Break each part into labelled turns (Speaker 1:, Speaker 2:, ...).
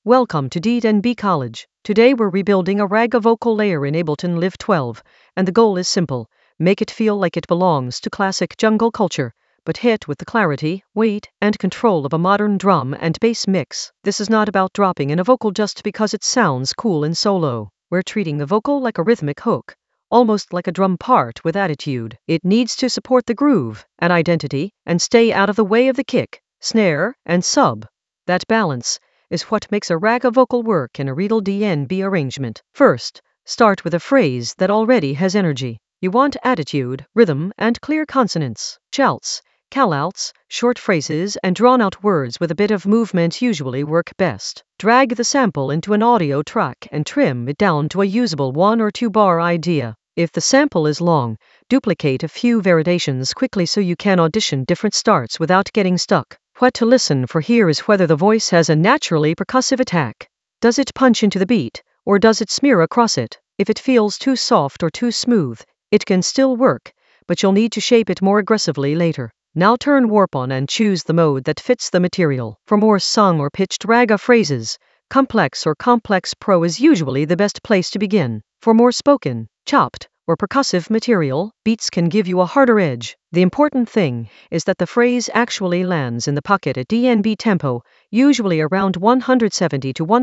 Speaker 1: Welcome to D&B College. Today we're rebuilding a Raga vocal layer in Ableton Live 12, and the goal is simple. Make it feel like it belongs to classic jungle culture, but hit with the clarity, weight, and control of a modern drum and bass mix. This is not about dropping in a vocal just because it sounds cool in solo. We're treating the vocal like a rhythmic hook, almost like a drum part with attitude. It needs to support the groove and identity and stay out of the way of the kick, snare, and sub. That balance is what makes a Raga vocal work in a real D&B arrangement. First, start with a phrase that already has energy. You want attitude, rhythm, and clear consonants. Shouts, call-outs, short phrases, and drawn-out words with a bit of movement usually work best. Drag the sample into an audio track and trim it down to a usable 1 or 2 bar idea. If the sample is long, duplicate a few variations quickly so you can audition different starts without getting stuck. What to listen for here is whether the voice has a naturally percussive attack. Does it punch into the beat, or does it smear across it? If it feels too soft or too smooth, it can still work, but you'll need to shape it more aggressively later. Now turn warp on and choose the mode that fits the material. For more sung or pitched Raga phrases, Complex or Complex Pro is usually the best place to begin. For more spoken, chopped, or percussive material, Beats can give you a harder edge. The important thing is that the phrase actually lands in the pocket at D&B tempo, usually around 170 to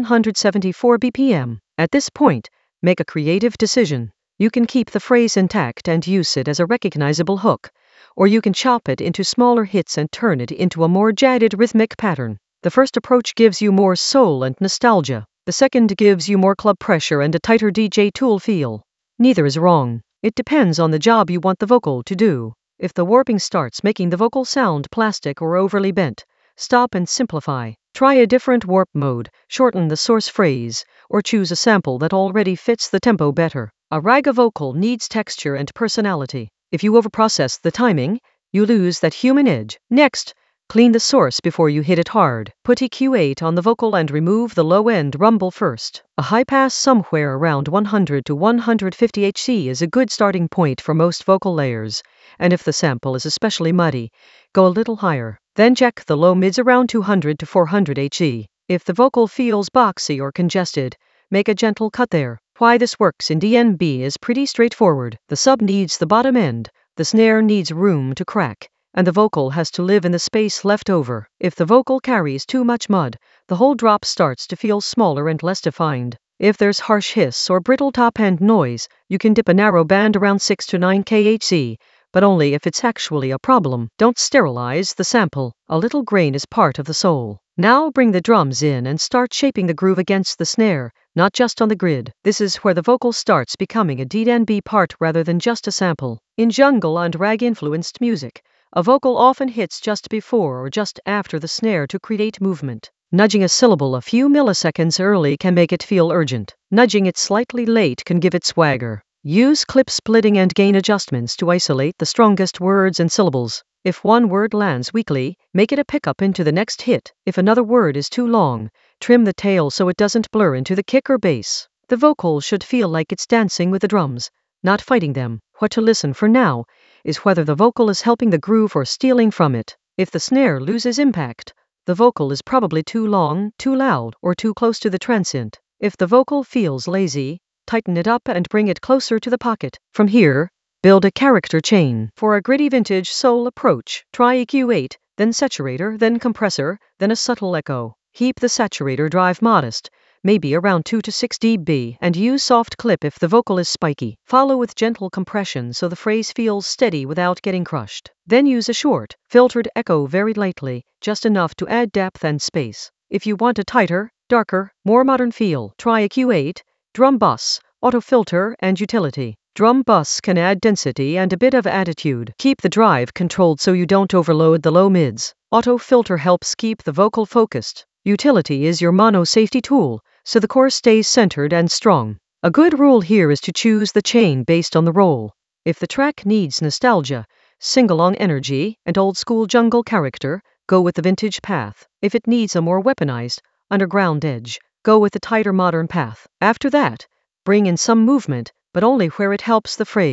Speaker 1: 174 BPM. At this point, make a creative decision. You can keep the phrase intact and use it as a recognizable hook, or you can chop it into smaller hits and turn it into a more jagged rhythmic pattern. The first approach gives you more soul and nostalgia. The second gives you more club pressure and a tighter DJ Tool feel. Neither is wrong. It depends on the job you want the vocal to do. If the warping starts making the vocal sound plastic or overly bent, stop and simplify. Try a different warp mode, shorten the source phrase, or choose a sample that already fits the tempo better. A Raga vocal needs texture and personality. If you overprocess the timing, you lose that human edge. Next, clean the source before you hit it hard. Put EQ8 on the vocal and remove the low-end rumble first. A high pass somewhere around 100 to 150 HZ is a good starting point for most vocal layers, and if the sample is especially muddy, go a little higher. Then check the low mids around 200 to 400 HZ. If the vocal feels boxy or congested, make a gentle cut there. Why this works in D&B is pretty straightforward. The sub needs the bottom end, the snare needs room to crack, and the vocal has to live in the space left over. If the vocal carries too much mud, the whole drop starts to feel smaller and less defined. If there's harsh hiss or brittle top-end noise, you can dip a narrow band around 6 to 9 kHz, but only if it's actually a problem. Don't sterilize the sample. A little grain is part of the soul. Now bring the drums in and start shaping the groove against the snare, not just on the grid. This is where the vocal starts becoming a D&B part rather than just a sample. In jungle and rag-influenced music, a vocal often hits just before or just after the snare to create movement. Nudging a syllable a few milliseconds early can make it feel urgent. Nudging it slightly late can give it swagger. Use clip splitting and gain adjustments to isolate the strongest words and syllables. If one word lands weakly, make it a pickup into the next hit. If another word is too long, trim the tail so it doesn't blur into the kick or bass. The vocal should feel like it's dancing with the drums, not fighting them. What to listen for now is whether the vocal is helping the groove or stealing from it. If the snare loses impact, the vocal is probably too long, too loud, or too close to the transient. If the vocal feels lazy, tighten it up and bring it closer to the pocket. From here, build a character chain. For a gritty vintage soul approach, try EQ8, then saturator, then compressor, then a subtle echo. Keep the saturator drive modest, maybe around 2 to 6 dB, and use soft clip if the vocal is spiky. Follow with gentle compression so the phrase feels steady without getting crushed. Then use a short, filtered echo very lightly, just enough to add depth and space. If you want a tighter, darker, more modern feel, try EQ8, drum bus, auto filter, and utility. Drum bus can add density and a bit of attitude. Keep the drive controlled so you don't overload the low mids. Auto filter helps keep the vocal focused. Utility is your mono safety tool, so the core stays centered and strong. A good rule here is to choose the chain based on the role. If the track needs nostalgia, sing-along energy, and old-school jungle character, go with the vintage path. If it needs a more weaponized, underground edge, go with the tighter modern path. After that, bring in some movement, but only where it helps the phrase.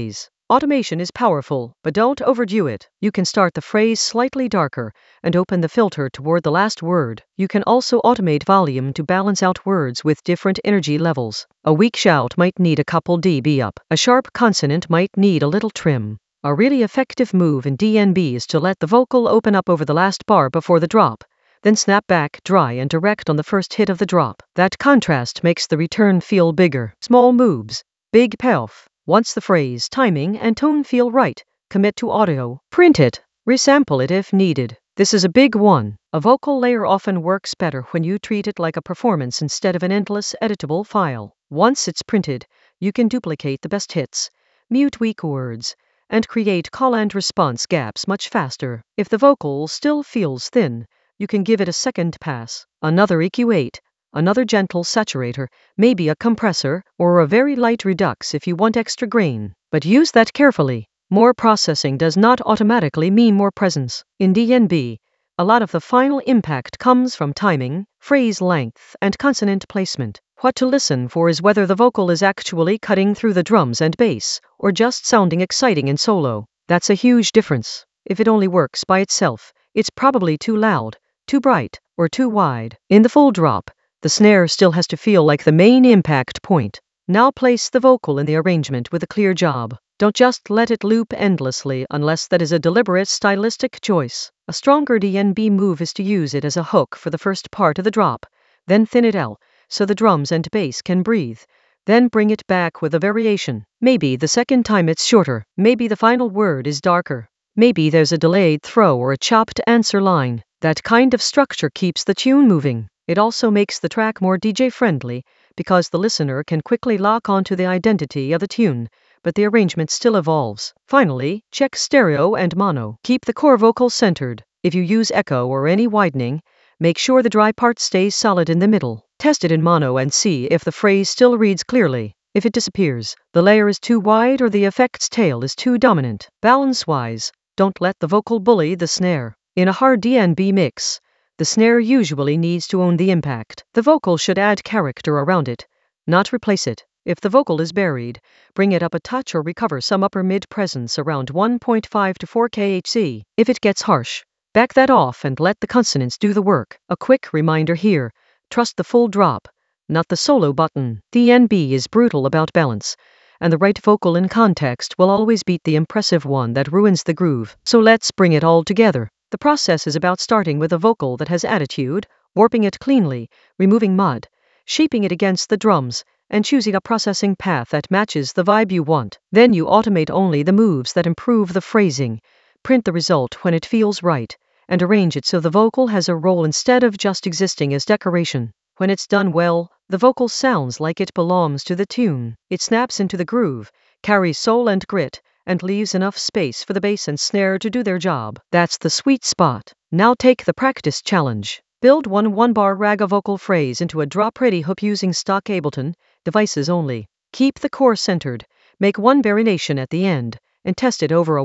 Speaker 1: Automation is powerful, but don't overdo it. You can start the phrase slightly darker and open the filter toward the last word. You can also automate volume to balance out words with different energy levels. A weak shout might need a couple dB up. A sharp consonant might need a little trim. A really effective move in DNB is to let the vocal open up over the last bar before the drop, then snap back dry and direct on the first hit of the drop. That contrast makes the return feel bigger. Small moves, big payoff. Once the phrase, timing, and tone feel right, commit to audio. Print it. Resample it if needed. This is a big one. A vocal layer often works better when you treat it like a performance instead of an endless editable file. Once it's printed, you can duplicate the best hits, mute weak words, and create call and response gaps much faster. If the vocal still feels thin, you can give it a second pass. Another EQ8, another gentle saturator, maybe a compressor, or a very light redux if you want extra grain. But use that carefully. More processing does not automatically mean more presence. In DNB, a lot of the final impact comes from timing, phrase length, and consonant placement. What to listen for is whether the vocal is actually cutting through the drums and bass, or just sounding exciting in solo. That's a huge difference. If it only works by itself, it's probably too loud, too bright, or too wide. In the full drop, the snare still has to feel like the main impact point. Now place the vocal in the arrangement with a clear job. Don't just let it loop endlessly unless that is a deliberate stylistic choice. A stronger DNB move is to use it as a hook for the first part of the drop, then thin it out so the drums and bass can breathe. Then bring it back with a variation. Maybe the second time it's shorter. Maybe the final word is darker. Maybe there's a delayed throw or a chopped answer line. That kind of structure keeps the tune moving. It also makes the track more DJ-friendly because the listener can quickly lock onto the identity of the tune, but the arrangement still evolves. Finally, check stereo and mono. Keep the core vocal centered. If you use echo or any widening, make sure the dry part stays solid in the middle. Test it in mono and see if the phrase still reads clearly. If it disappears, the layer is too wide or the effect's tail is too dominant. Balance-wise, don't let the vocal bully the snare. In a hard DNB mix, the snare usually needs to own the impact. The vocal should add character around it, not replace it. If the vocal is buried, bring it up a touch or recover some upper mid presence around 1.5 to 4 kHz. If it gets harsh, back that off and let the consonants do the work. A quick reminder here, trust the full drop, not the solo button. DNB is brutal about balance, and the right vocal in context will always beat the impressive one that ruins the groove. So let's bring it all together. The process is about starting with a vocal that has attitude, warping it cleanly, removing mud, shaping it against the drums, and choosing a processing path that matches the vibe you want. Then you automate only the moves that improve the phrasing, print the result when it feels right, and arrange it so the vocal has a role instead of just existing as decoration. When it's done well, the vocal sounds like it belongs to the tune. It snaps into the groove, carries soul and grit, and leaves enough space for the bass and snare to do their job. That's the sweet spot. Now take the practice challenge. Build one one-bar raga vocal phrase into a drop-ready hook using stock Ableton, devices only. Keep the core centered, make one variation at the end, and test it over a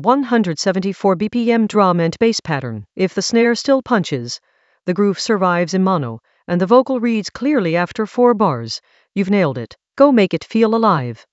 Speaker 1: 174 BPM drum and bass pattern. If the snare still punches, the groove survives in mono, and the vocal reads clearly after 4 bars, you've nailed it. Go make it feel alive.